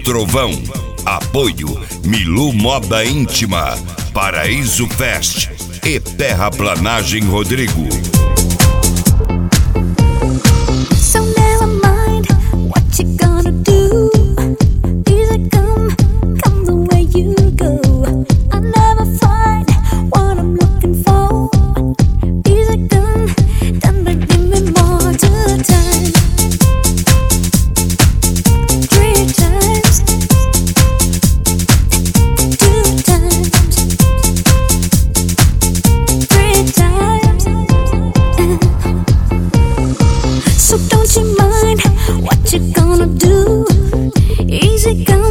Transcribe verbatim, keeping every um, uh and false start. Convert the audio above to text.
Trovão. Apoio Milu Moda Íntima, Paraíso Fest e Terraplanagem Rodrigo. So never mind what you gonna do. Easy come, come the way you go. I never find what I'm looking for. Easy come, then but give me more to time. Three times, two times, three times. So don't you mind what you gonna do? Easy come.